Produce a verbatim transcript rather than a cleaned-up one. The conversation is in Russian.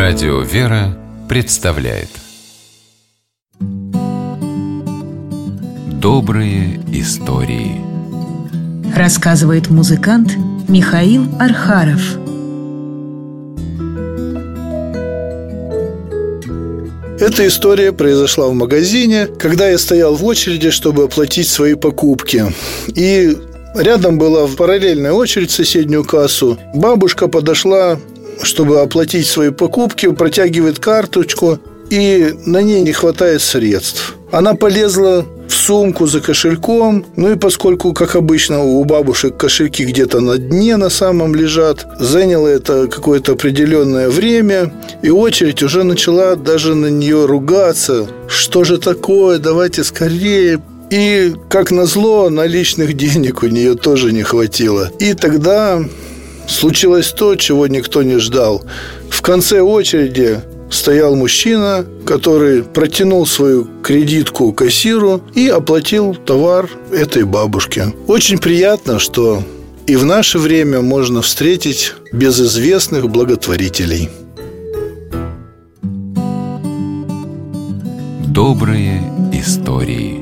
Радио «Вера» представляет Добрые истории. Рассказывает музыкант Михаил Архаров. Эта история произошла в магазине, когда я стоял в очереди, чтобы оплатить свои покупки. И рядом была параллельная очередь в соседнюю кассу. Бабушка подошла, чтобы оплатить свои покупки, протягивает карточку, и на ней не хватает средств. Она полезла в сумку за кошельком. Ну и поскольку, как обычно, у бабушек кошельки где-то на дне на самом лежат, заняло это какое-то определенное время, и очередь уже начала даже на нее ругаться. Что же такое? Давайте скорее. И, как назло, наличных денег у нее тоже не хватило. И тогда случилось то, чего никто не ждал. В конце очереди стоял мужчина, который протянул свою кредитку кассиру и оплатил товар этой бабушке. Очень приятно, что и в наше время можно встретить безызвестных благотворителей. Добрые истории.